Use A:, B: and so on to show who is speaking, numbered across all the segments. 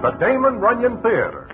A: the Damon Runyon Theater.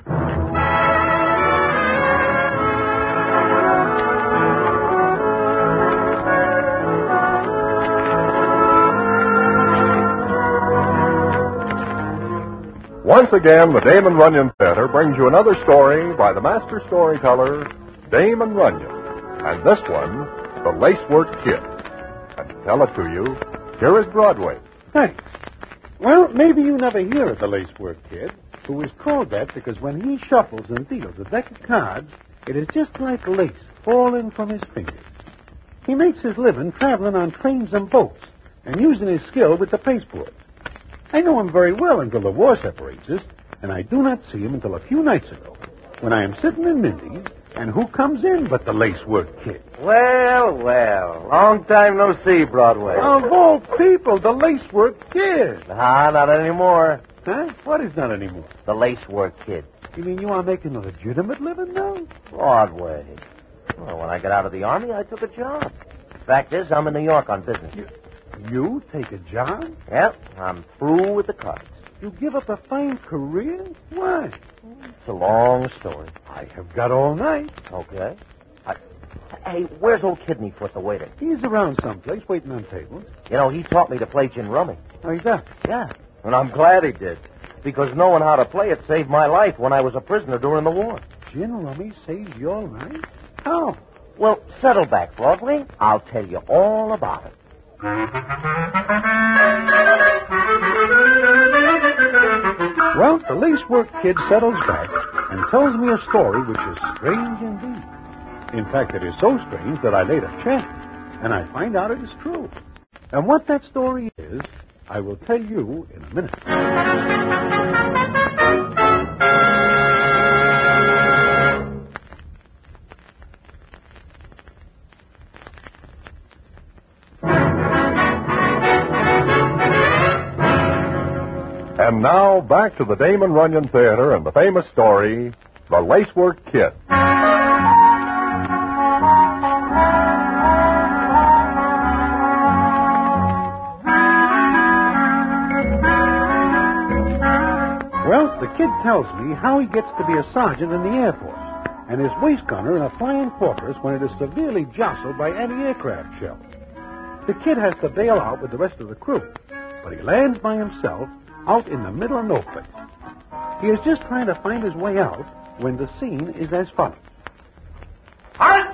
A: Once again, the Damon Runyon Theater brings you another story by the master storyteller, Damon Runyon. And this one, The Lacework Kid. And to tell it to you, here is Broadway.
B: Thanks. Well, maybe you never hear of the Lacework Kid, who is called that because when he shuffles and deals a deck of cards, it is just like lace falling from his fingers. He makes his living traveling on trains and boats and using his skill with the pasteboard. I know him very well until the war separates us, and I do not see him until a few nights ago, when I am sitting in Mindy's, and who comes in but the Lacework Kid?
C: Well, long time no see, Broadway.
B: Of all people, the Lacework Kid.
C: Not anymore.
B: Huh? What is not anymore?
C: The Lacework Kid.
B: You mean you are making a legitimate living now?
C: Broadway. Well, when I got out of the Army, I took a job. Fact is, I'm in New York on business.
B: You take a job?
C: Yep, I'm through with the cards.
B: You give up a fine career? Why?
C: It's a long story.
B: I have got all night.
C: Okay. Hey, where's old Kidneyfoot, the waiter?
B: He's around someplace, waiting on tables.
C: You know, he taught me to play gin rummy.
B: Oh, he's up?
C: Yeah, and I'm glad he did, because knowing how to play it saved my life when I was a prisoner during the war.
B: Gin rummy saves your life? How?
C: Well, settle back, Broadway. I'll tell you all about it.
B: Well, the Lacework Kid settles back and tells me a story which is strange indeed. In fact, it is so strange that I later checked, and I find out it is true. And what that story is, I will tell you in a minute.
A: And now, back to the Damon Runyon Theater and the famous story, The Lacework Kid.
B: Well, the kid tells me how he gets to be a sergeant in the Air Force and is waist gunner in a flying fortress when it is severely jostled by anti-aircraft shells. The kid has to bail out with the rest of the crew, but he lands by himself out in the middle of no place. He is just trying to find his way out when the scene is as follows.
C: Halt!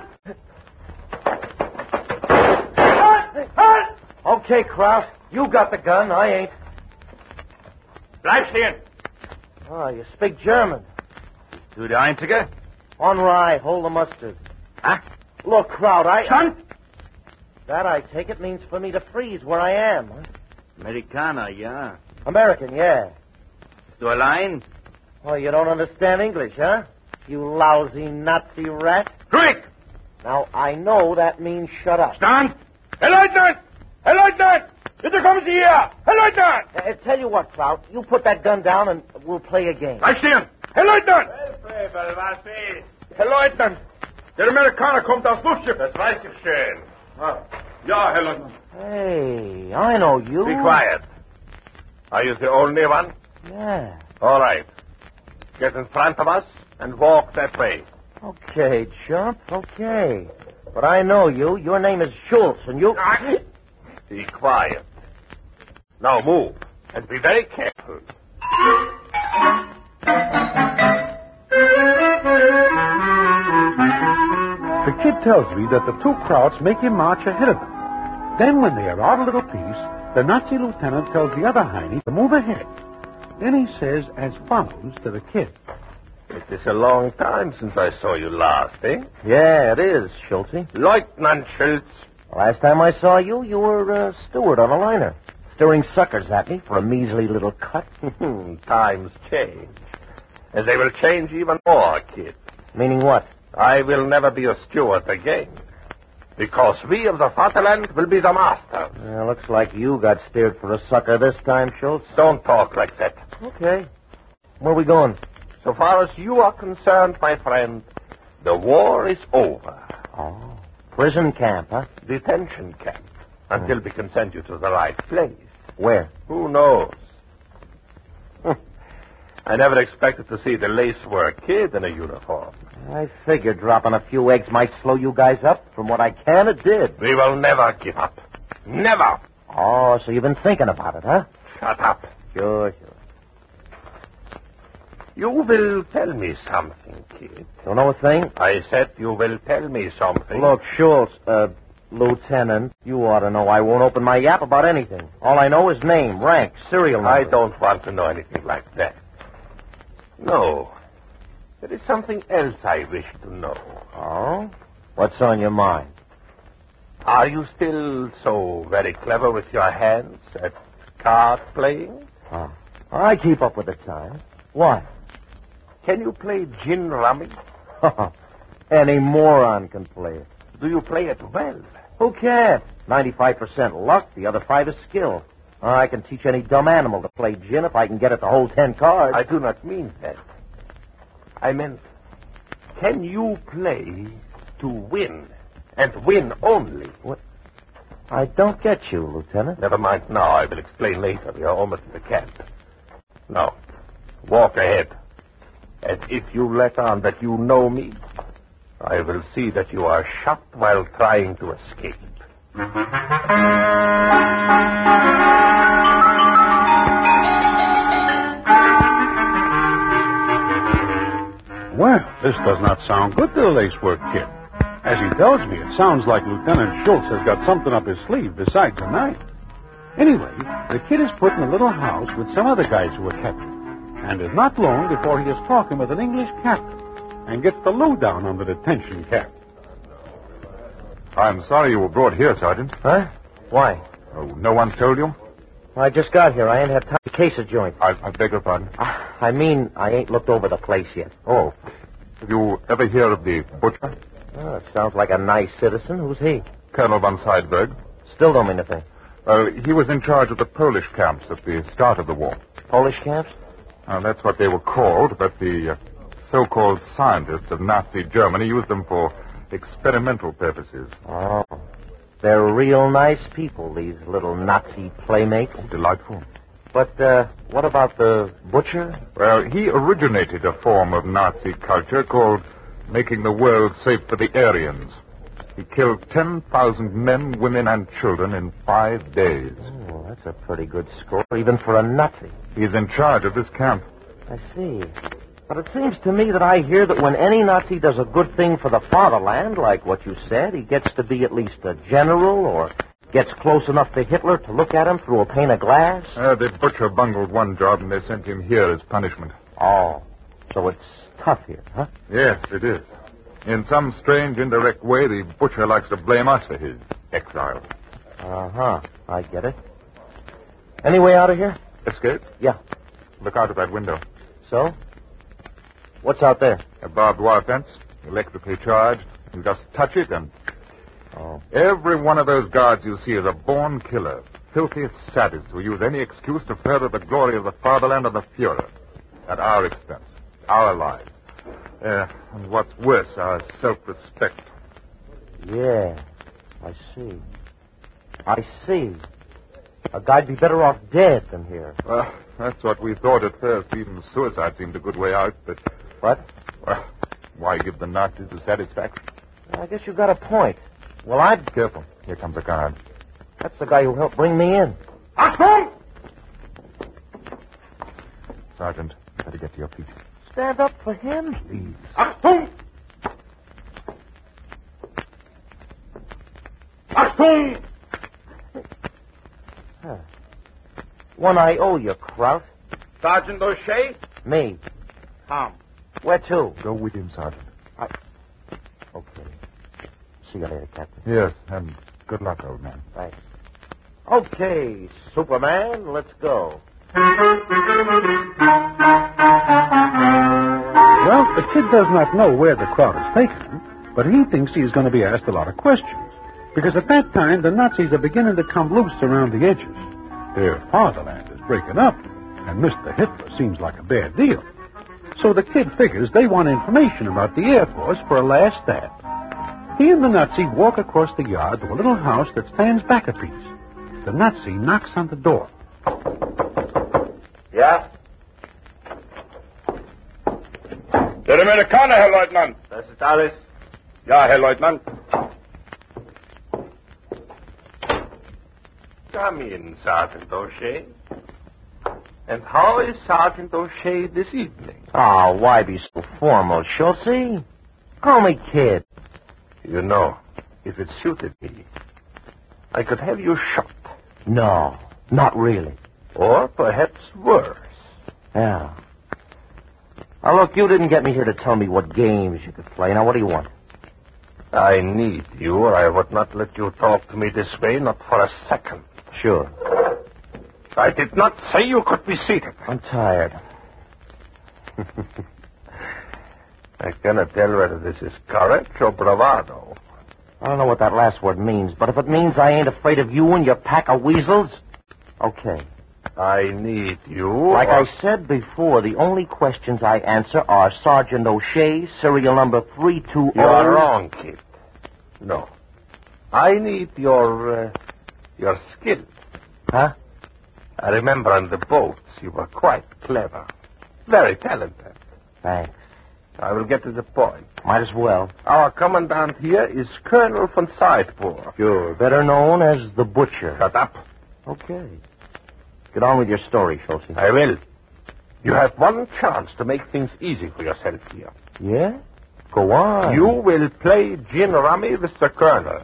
C: Halt! Okay, Kraut, you got the gun, I ain't.
D: Bleib stehen!
C: Oh, you speak German.
D: Du der Einzige?
C: On rye, hold the mustard.
D: Huh?
C: Look, Kraut,
D: Son?
C: That, I take it, means for me to freeze where I am. Huh?
D: Amerikaner, ja.
C: American, yeah.
D: Du allein?
C: Oh, you don't understand English, huh? You lousy Nazi rat.
D: Quick!
C: Now, I know that means shut up.
D: Stand! Herr Leutnant! Herr Leutnant! Bitte kommen Sie hier! Herr Leutnant!
C: Tell you what, Kraut, you put that gun down and we'll play a game.
D: Bleib stehen! Herr Leutnant! Herr Leutnant! Der Amerikaner kommt aufs Luftschiff. Das weiß ich schön. Ja, Herr Leutnant.
C: Hey, I know you.
D: Be quiet. Are you the only one?
C: Yeah.
D: All right. Get in front of us and walk that way.
C: Okay, chump, okay. But I know you. Your name is Schultz, and you...
D: Be quiet. Now move, and be very careful.
B: The kid tells me that the two Krauts make him march ahead of them. Then, when they are out a little piece, the Nazi lieutenant tells the other Heine to move ahead. Then he says as follows to the kid.
D: It is a long time since I saw you last, eh?
C: Yeah, it is, Schultz.
D: Lieutenant Schultz.
C: Last time I saw you, you were a steward on a liner, stirring suckers at me for a measly little cut.
D: Times change. And they will change even more, kid.
C: Meaning what?
D: I will never be a steward again. Because we of the Vaterland will be the masters.
C: Looks like you got steered for a sucker this time, Schultz.
D: Don't talk like that.
C: Okay. Where are we going?
D: So far as you are concerned, my friend, the war is over.
C: Oh. Prison camp, huh?
D: Detention camp. Until we can send you to the right place.
C: Where?
D: Who knows? I never expected to see the lacework kid in a uniform.
C: I figured dropping a few eggs might slow you guys up. From what I can, it did.
D: We will never give up. Never.
C: Oh, so you've been thinking about it, huh?
D: Shut up.
C: Sure.
D: You will tell me something, kid.
C: Don't know a thing?
D: I said you will tell me something.
C: Look, Schultz, Lieutenant, you ought to know I won't open my yap about anything. All I know is name, rank, serial number.
D: I don't want to know anything like that. No. There is something else I wish to know.
C: Oh? What's on your mind?
D: Are you still so very clever with your hands at card playing?
C: Oh. I keep up with the time. What?
D: Can you play gin rummy?
C: Any moron can play it.
D: Do you play it well?
C: Who can't? 95% luck, the other 5 is skill. I can teach any dumb animal to play gin if I can get it to hold 10 cards.
D: I do not mean that. I meant, can you play to win, and win only?
C: What? I don't get you, Lieutenant.
D: Never mind now. I will explain later. We are almost in the camp. Now, walk ahead. And if you let on that you know me, I will see that you are shot while trying to escape.
B: Well, this does not sound good to the lacework kid. As he tells me, it sounds like Lieutenant Schultz has got something up his sleeve besides a knife. Anyway, the kid is put in a little house with some other guys who are captured, and is not long before he is talking with an English captain and gets the lowdown on the detention camp.
A: I'm sorry you were brought here, Sergeant.
C: Huh? Why?
A: Oh, no one told you?
C: I just got here. I ain't had time to case a joint.
A: I beg your pardon.
C: I mean, I ain't looked over the place yet.
A: Oh. Did you ever hear of the butcher?
C: Oh, it sounds like a nice citizen. Who's he?
A: Colonel von Seidberg.
C: Still don't mean a thing.
A: Well, he was in charge of the Polish camps at the start of the war.
C: Polish camps?
A: That's what they were called, but the so-called scientists of Nazi Germany used them for experimental purposes.
C: Oh. They're real nice people, these little Nazi playmates.
A: Oh, delightful.
C: But, what about the butcher?
A: Well, he originated a form of Nazi culture called making the world safe for the Aryans. He killed 10,000 men, women, and children in 5 days.
C: Oh, that's a pretty good score, even for a Nazi.
A: He's in charge of this camp.
C: I see. But it seems to me that I hear that when any Nazi does a good thing for the fatherland, like what you said, he gets to be at least a general or gets close enough to Hitler to look at him through a pane of glass.
A: The butcher bungled one job, and they sent him here as punishment.
C: Oh, so it's tough here, huh?
A: Yes, it is. In some strange, indirect way, the butcher likes to blame us for his exile.
C: Uh-huh. I get it. Any way out of here?
A: Escape?
C: Yeah.
A: Look out of that window.
C: So? What's out there?
A: A barbed wire fence, electrically charged. You just touch it and...
C: Oh.
A: Every one of those guards you see is a born killer. Filthiest sadists who use any excuse to further the glory of the fatherland and the Fuhrer. At our expense. Our lives. And what's worse, our self-respect.
C: Yeah. I see. A guy'd be better off dead than here.
A: Well, that's what we thought at first. Even suicide seemed a good way out, but...
C: What?
A: Well, why give the Nazis the satisfaction?
C: I guess you got a point. Well, I'd...
A: Careful. Here comes a guard.
C: That's the guy who helped bring me in.
D: Achtung!
A: Sergeant, better get to your feet.
C: Stand up for him.
A: Please.
D: Achtung! Achtung!
C: Huh. One I owe you, Kraut.
D: Sergeant O'Shea?
C: Me.
D: Tom.
C: Where to?
A: Go with him, Sergeant.
C: Okay. See you later, Captain.
A: Yes, and good luck, old man.
C: Thanks. Okay, Superman, let's go.
B: Well, the kid does not know where the crowd is taking him, but he thinks he's going to be asked a lot of questions. Because at that time, the Nazis are beginning to come loose around the edges. Their fatherland is breaking up, and Mr. Hitler seems like a bad deal. So the kid figures they want information about the Air Force for a last stab. He and the Nazi walk across the yard to a little house that stands back a piece. The Nazi knocks on the door.
C: Yeah?
E: Der Amerikaner, Herr Leutnant.
D: Das ist alles.
E: Ja, Herr Leutnant.
D: Come in, Sergeant O'Shea. And how is Sergeant O'Shea this evening?
C: Oh, why be so formal, Schultze? Call me Kid.
D: You know, if it suited me, I could have you shot.
C: No, not really.
D: Or perhaps worse.
C: Yeah. Now, look, you didn't get me here to tell me what games you could play. Now, what do you want?
D: I need you, or I would not let you talk to me this way, not for a second.
C: Sure.
D: I did not say you could be seated.
C: I'm tired.
D: I cannot tell whether this is courage or bravado.
C: I don't know what that last word means, but if it means I ain't afraid of you and your pack of weasels, okay.
D: I need you.
C: Like I said before, the only questions I answer are Sergeant O'Shea, serial number 320.
D: You are wrong, kid. No. I need your skill.
C: Huh?
D: I remember on the boats you were quite clever. Very talented.
C: Thanks.
D: I will get to the point.
C: Might as well.
D: Our commandant here is Colonel von Seidburg.
C: Sure. Better known as the Butcher.
D: Shut up.
C: Okay. Get on with your story, Schultze.
D: I will. You have one chance to make things easy for yourself here.
C: Yeah? Go on.
D: You will play gin rummy with the Colonel.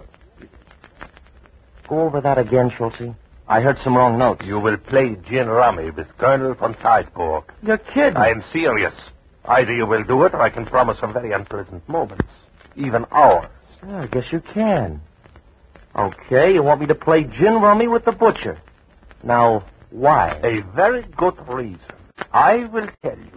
C: Go over that again, Schultze. I heard some wrong notes.
D: You will play gin rummy with Colonel von Seidburg.
C: You're kidding.
D: I am serious. Either you will do it, or I can promise some very unpleasant moments. Even hours.
C: Yeah, I guess you can. Okay, you want me to play gin rummy with the Butcher. Now, why?
D: A very good reason. I will tell you.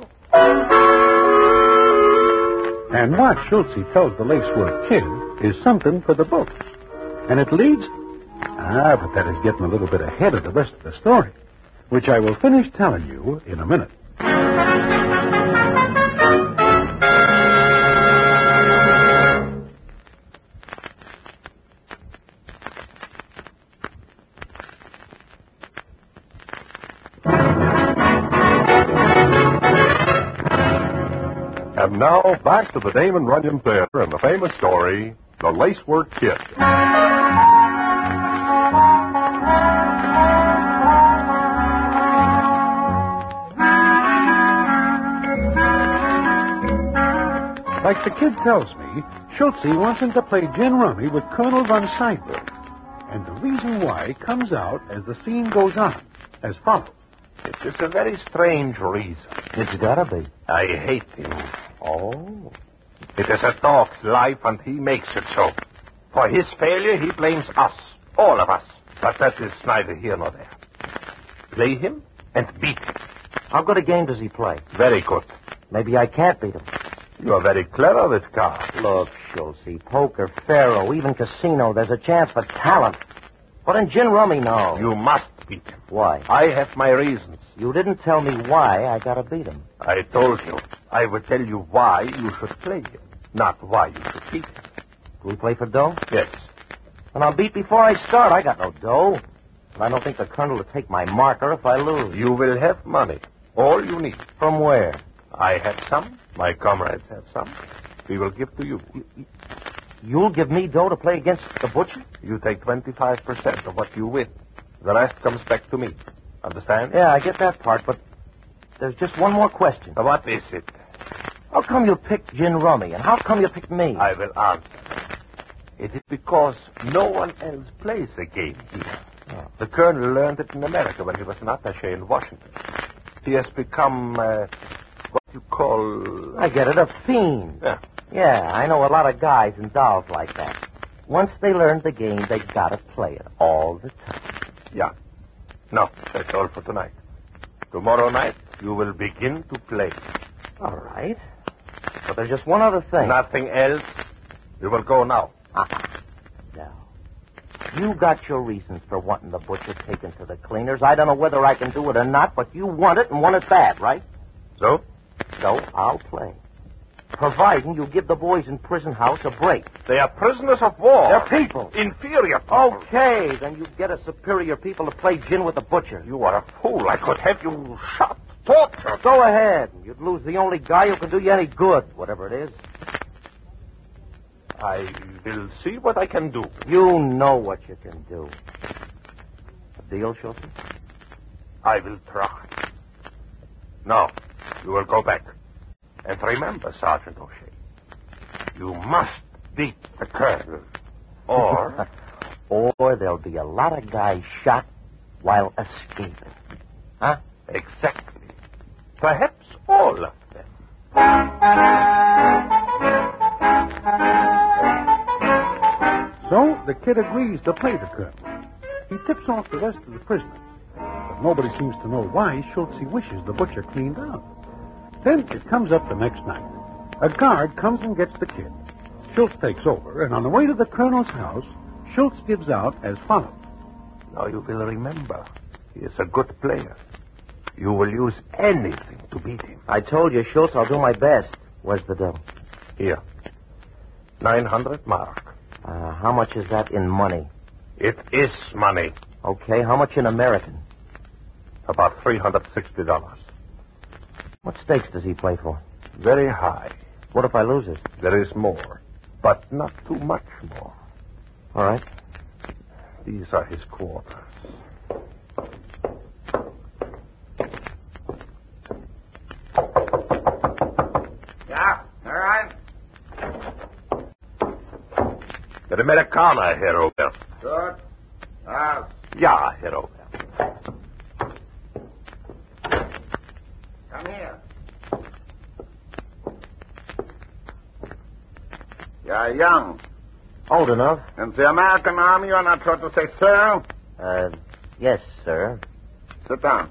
B: And what Schultze tells the Lacework Kid is something for the books. And it leads... but that is getting a little bit ahead of the rest of the story, which I will finish telling you in a minute.
A: And now, back to the Damon Runyon Theater and the famous story, The Lacework Kid.
B: Like the kid tells me, Schultze wants him to play gin rummy with Colonel von Seidburg. And the reason why comes out as the scene goes on, as follows.
D: It is a very strange reason.
C: It's gotta be.
D: I hate him.
C: Oh.
D: It is a dog's life, and he makes it so. For his failure, he blames us. All of us. But that is neither here nor there. Play him and beat him.
C: How good a game does he play?
D: Very good.
C: Maybe I can't beat him.
D: You are very clever with cards.
C: Look, Schultze, poker, faro, even casino, there's a chance for talent. But in gin rummy, no.
D: You must beat him.
C: Why?
D: I have my reasons.
C: You didn't tell me why I gotta beat him.
D: I told you. I would tell you why you should play him, not why you should beat him.
C: Do we play for dough?
D: Yes.
C: And I'll beat before I start. I got no dough. And I don't think the Colonel will take my marker if I lose.
D: You will have money. All you need.
C: From where?
D: I have some. My comrades have some. We will give to you.
C: You'll give me dough to play against the Butcher?
D: You take 25% of what you win. The rest comes back to me. Understand?
C: Yeah, I get that part, but there's just one more question.
D: What is it?
C: How come you picked gin rummy, and how come you picked me?
D: I will answer. It is because no one else plays the game here.
C: Oh.
D: The Colonel learned it in America when he was an attaché in Washington. He has become, what you call...
C: I get it, a fiend.
D: Yeah.
C: Yeah, I know a lot of guys and dolls like that. Once they learn the game, they gotta play it all the time.
D: Yeah. No, that's all for tonight. Tomorrow night, you will begin to play.
C: All right. But there's just one other thing.
D: Nothing else. You will go now.
C: No. You got your reasons for wanting the Butcher taken to the cleaners. I don't know whether I can do it or not, but you want it and want it bad, right?
D: So?
C: So I'll play. Providing you give the boys in prison house a break.
D: They are prisoners of war.
C: They're people.
D: Inferior people.
C: Okay, then you get a superior people to play gin with the Butcher.
D: You are a fool. I could have you shot. talk, Schultz.
C: Go ahead. You'd lose the only guy who can do you any good, whatever it is.
D: I will see what I can do.
C: You know what you can do. A deal, Schultz?
D: I will try. No, you will go back. And remember, Sergeant O'Shea, you must beat the colonel. Or...
C: or there'll be a lot of guys shot while escaping. Huh?
D: Exactly. Perhaps all of them.
B: So the kid agrees to play the colonel. He tips off the rest of the prisoners. But nobody seems to know why Schultz wishes the butcher cleaned out. Then it comes up the next night. A guard comes and gets the kid. Schultz takes over, and on the way to the colonel's house, Schultz gives out as follows.
D: Now you will remember, he is a good player. You will use anything to beat him.
C: I told you, Schultz, I'll do my best. Where's the dough?
D: Here. 900 mark.
C: How much is that in money?
D: It is money.
C: Okay, how much in American?
D: About $360.
C: What stakes does he play for?
D: Very high.
C: What if I lose it?
D: There is more, but not too much more.
C: All right.
D: These are his quarters.
E: Yeah, all right.
D: Der Amerikaner, Herr Robert.
E: Good. Ah,
D: Ja, Herr Robert.
E: come here. You're young.
C: Old enough.
E: In the American Army, you're not taught to say, sir.
C: Yes, sir.
E: Sit down.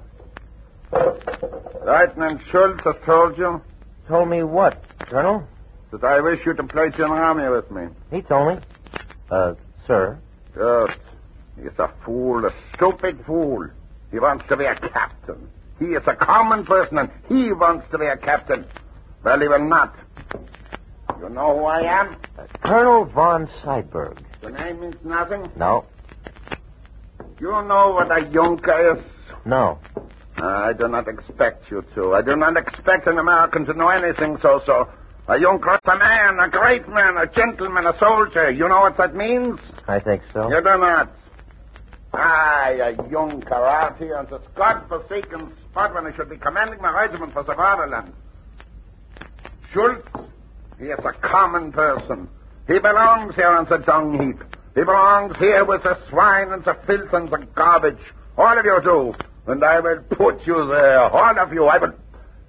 E: Lieutenant Schultz has told you
C: Told me what, Colonel?
E: that I wish you to play General Army with me.
C: He told me. Sir.
E: Good. He's a fool, a stupid fool. He wants to be a captain. He is a common person, and he wants to be a captain. Well, he will not. You know who I am?
C: Colonel von Seidberg.
E: The name means nothing.
C: No.
E: You know what a Junker is?
C: No.
E: I do not expect you to. I do not expect an American to know anything so. A Junker is a man, a great man, a gentleman, a soldier. You know what that means?
C: I think so.
E: You do not. A Junker out here on this godforsaken spot when I should be commanding my regiment for the fatherland. Schultz, he is a common person. He belongs here on the dung heap. He belongs here with the swine and the filth and the garbage. All of you do. And I will put you there. All of you. I will...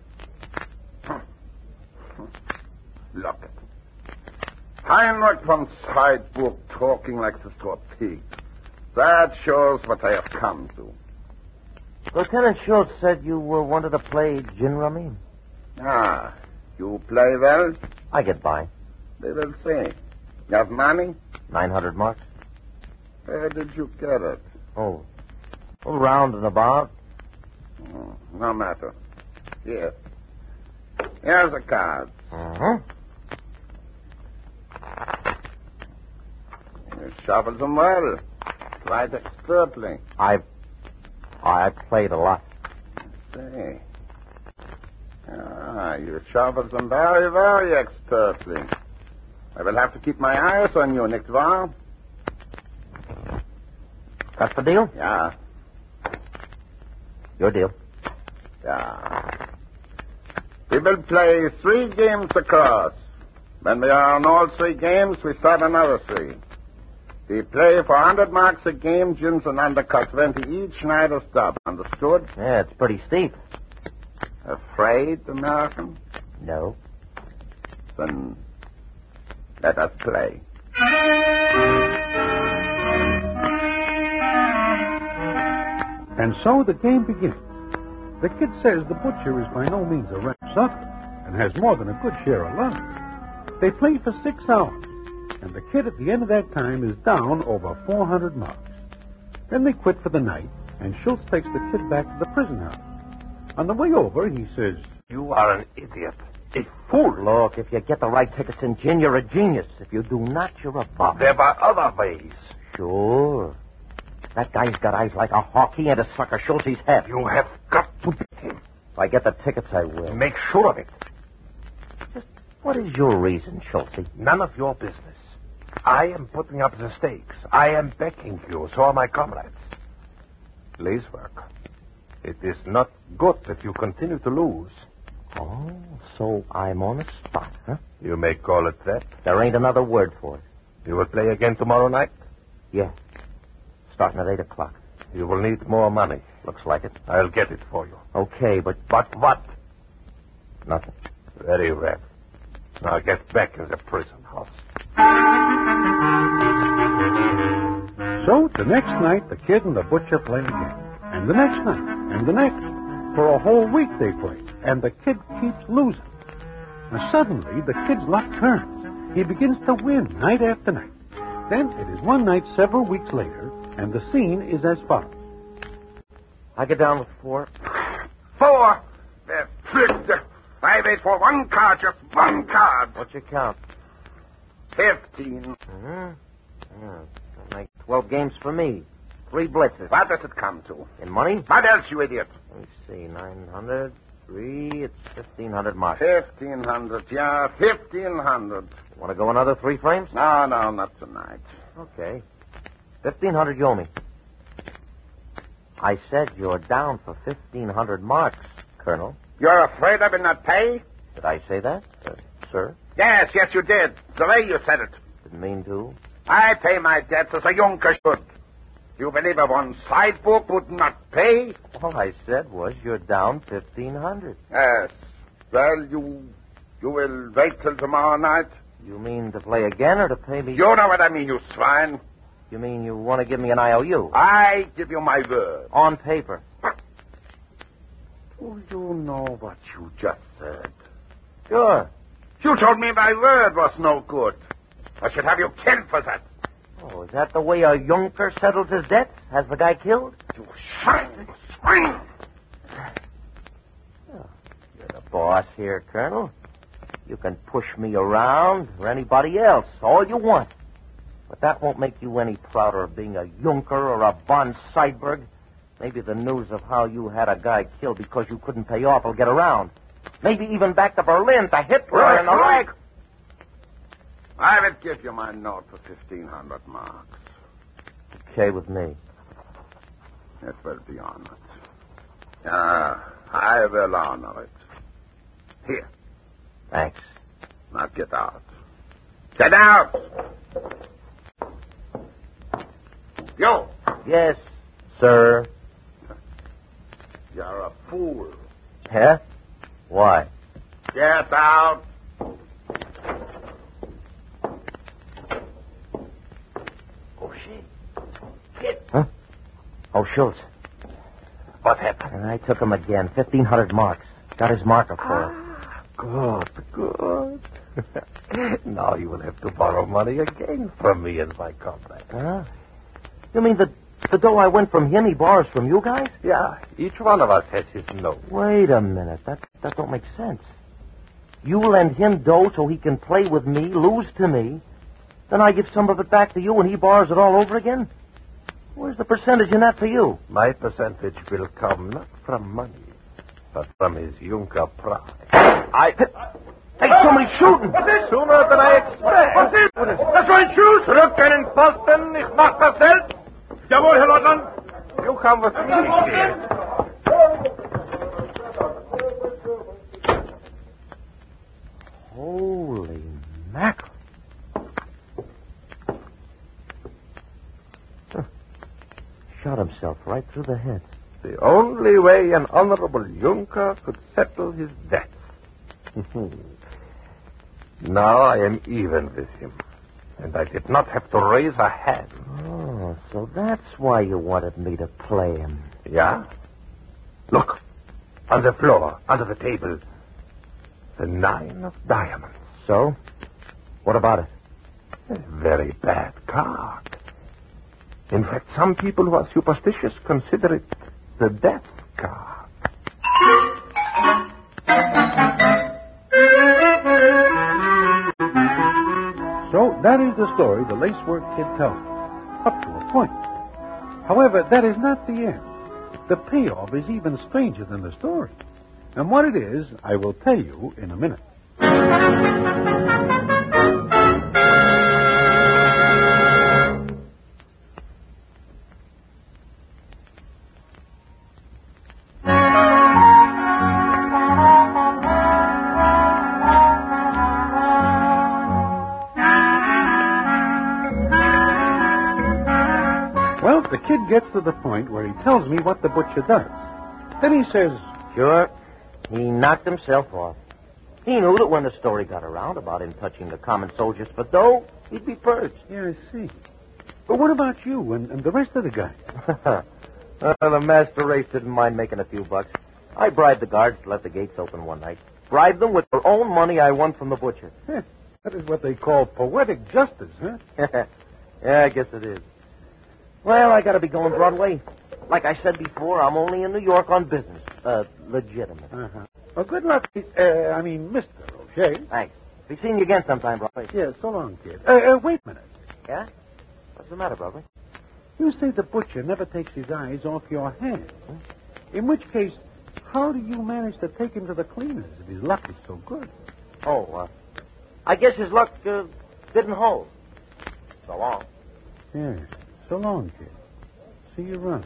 E: Look at Heinrich von Seidburg talking like this to a pig. That shows what I have come to.
C: Lieutenant Schultz said you wanted to play gin rummy.
E: Ah, you play well?
C: I get by.
E: We will see. You have money?
C: 900 marks.
E: Where did you get it?
C: Oh, round and about.
E: Oh, no matter. Here. Here's the cards. You shuffle them well. Quite expertly.
C: I played a lot.
E: See. You shuffle them very, very expertly. I will have to keep my eyes on you, nicht wahr?
C: That's the deal?
E: Yeah.
C: Your deal.
E: Yeah. We will play 3 games across. When we are on all 3 games, we start another 3. We play for 100 marks a game, gins and undercuts, 20 each, night a stop. Understood?
C: Yeah, it's pretty steep.
E: Afraid, American?
C: No.
E: Then let us play.
B: And so the game begins. The kid says the butcher is by no means a rap sucker and has more than a good share of luck. They play for 6 hours, and the kid at the end of that time is down over 400 marks. Then they quit for the night, and Schultz takes the kid back to the prison house. On the way over, he says,
D: You are an idiot. A fool.
C: Look, if you get the right tickets in gin, you're a genius. If you do not, you're a bum.
D: There are other ways.
C: Sure. That guy's got eyes like a hawk. He ain't a sucker. Schultz, he's half.
D: You have got to beat him.
C: I get the tickets, I will.
D: Make sure of it.
C: Just what is your reason, Schulte?
D: None of your business. I am putting up the stakes. I am backing you. So are my comrades. Lace work. It is not good that you continue to lose.
C: Oh, so I'm on the spot, huh?
D: You may call it that.
C: There ain't another word for it.
D: You will play again tomorrow night?
C: Yeah. Starting at 8 o'clock.
D: You will need more money.
C: Looks like it.
D: I'll get it for you.
C: Okay, but...
D: But what?
C: Nothing.
D: Very well. Now get back in the prison house.
B: So the next night, the kid and the butcher play again. And the next night. And the next. For a whole week they play. And the kid keeps losing. Now suddenly, the kid's luck turns. He begins to win night after night. Then it is one night several weeks later, and the scene is as follows.
C: I get down with 4.
E: 4. They're tricked. I wait for one card, just one card.
C: What's your count?
E: 15.
C: That'll make 12 games for me. 3 blitzes.
E: What does it come to?
C: In money?
E: What else, you idiot?
C: Let me see. 900, 3, it's 1,500 marks.
E: 1,500, yeah, 1,500.
C: Want to go another 3 frames?
E: No, not tonight.
C: Okay. 1,500 you owe me. I said you're down for 1,500 marks, Colonel.
E: You're afraid I will not pay?
C: Did I say that, sir?
E: Yes, you did. The way you said it.
C: Didn't mean to.
E: I pay my debts as a Junker should. You believe a one side book would not pay?
C: All I said was you're down 1,500.
E: Yes. Well, you will wait till tomorrow night?
C: You mean to play again or to pay me?
E: You know what I mean, you swine.
C: You mean you want to give me an IOU?
E: I give you my word.
C: On paper.
E: Do you know what you just said?
C: Sure.
E: You told me my word was no good. I should have you killed for that.
C: Oh, is that the way a Junker settles his debts? Has the guy killed?
E: You swine!
C: Oh, you're the boss here, Colonel. You can push me around or anybody else, all you want. But that won't make you any prouder of being a Junker or a von Seidberg. Maybe the news of how you had a guy killed because you couldn't pay off will get around. Maybe even back to Berlin, to Hitler and the like.
E: I will give you my note for 1,500 marks.
C: Okay with me.
E: It will be honored. I will honor it. Here.
C: Thanks.
E: Now get out. Get out! You!
C: Yes, sir.
E: You're a fool.
C: Huh? Why?
E: Get out!
C: Oh, shit. Shit. Huh? Oh, Schultz.
D: What happened?
C: And I took him again. 1,500 marks. Got his marker for it.
D: Good. Now you will have to borrow money again from me and my comrade.
C: Huh? You mean the dough I went from him, he borrows from you guys?
D: Yeah, each one of us has his note.
C: Wait a minute. That don't make sense. You lend him dough so he can play with me, lose to me. Then I give some of it back to you and he borrows it all over again? Where's the percentage in that for you?
D: My percentage will come not from money, but from his Junker pride.
C: Hey, somebody's shooting!
D: Sooner than I expect.
E: Was ist? Das war ein Schuss! Zurück an den Posten, ich mach das selbst! Jawohl, Herr Leutnant!
D: You come with me, kid.
C: Holy mackerel. Huh. Shot himself right through the head.
D: The only way an honorable Junker could settle his debts. Now I am even with him, and I did not have to raise a hand.
C: Oh, so that's why you wanted me to play him.
D: Yeah? Look, on the floor, under the table, the 9 of diamonds.
C: So? What about it?
D: A very bad card. In fact, some people who are superstitious consider it the death card.
B: So that is the story the Lacework Kid tells us, up to a point. However, that is not the end. The payoff is even stranger than the story. And what it is, I will tell you in a minute. Well, the kid gets to the point where he tells me what the butcher does. Then he says,
C: Sure, he knocked himself off. He knew that when the story got around about him touching the common soldiers for dough, he'd be purged.
B: yeah, I see. But what about you and the rest of the guys?
C: The master race didn't mind making a few bucks. I bribed the guards to let the gates open one night. Bribed them with their own money I won from the butcher.
B: That is what they call poetic justice, huh?
C: Yeah, I guess it is. Well, I gotta be going Broadway. Like I said before, I'm only in New York on business. Legitimate.
B: Uh-huh. Well, good luck, Mr. O'Shea.
C: Thanks. Be seeing you again sometime, Broadway.
B: Yeah, so long, kid. Wait a minute.
C: Yeah? What's the matter, Broadway?
B: You say the butcher never takes his eyes off your hands. In which case, how do you manage to take him to the cleaners if his luck is so good?
C: I guess his luck didn't hold. So long.
B: Yeah, so long, kid. See you around.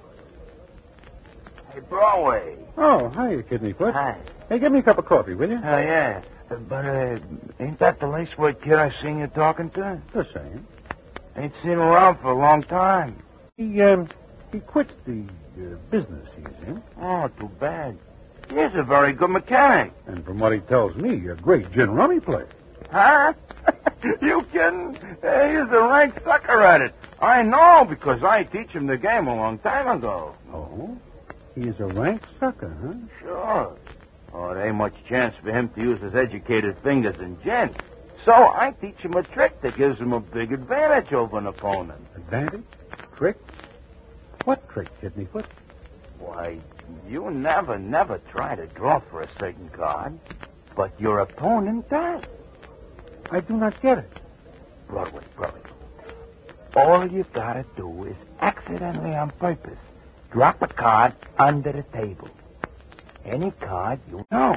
E: Hey, Broadway.
B: Oh, hiya, Kidneyfoot.
C: Hi.
B: Hey, give me a cup of coffee, will you?
F: Yeah. But, ain't that the lacework kid I seen you talking to?
B: The same.
F: Ain't seen him around for a long time.
B: He quits the business he's in.
F: Oh, too bad. He's a very good mechanic.
B: And from what he tells me, a great gin rummy player.
F: Huh? You kidding? He's a rank sucker at it. I know because I teach him the game a long time ago.
B: Oh? He's a rank sucker, huh?
F: Sure. Oh, there ain't much chance for him to use his educated fingers in gin. So I teach him a trick that gives him a big advantage over an opponent.
B: Advantage? Trick? What trick, Kidneyfoot?
F: Why, you never try to draw for a certain card, but your opponent does.
B: I do not get it.
F: Broadway. All you've got to do is accidentally on purpose drop a card under the table. Any card you know.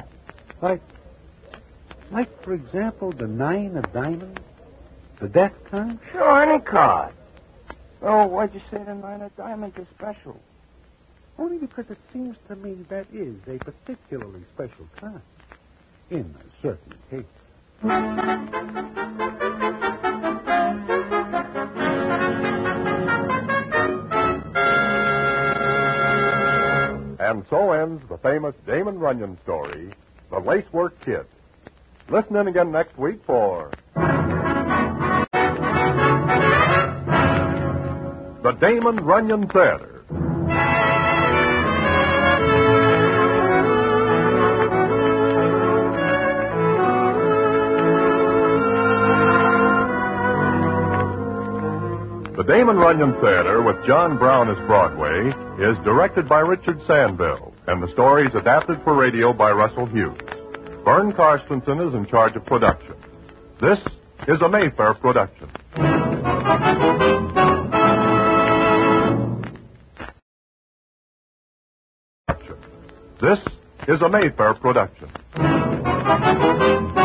B: Like, for example, the 9 of diamonds? The death card?
F: Sure, any card. Oh, why'd you say the 9 of diamonds is special?
B: Only because it seems to me that is a particularly special card. In a certain case.
A: And so ends the famous Damon Runyon story, The Lacework Kid. Listen in again next week for The Damon Runyon Theater. The Damon Runyon Theater with John Brown as Broadway is directed by Richard Sandville, and the story is adapted for radio by Russell Hughes. Vern Karstensen is in charge of production. This is a Mayfair production. This is a Mayfair production.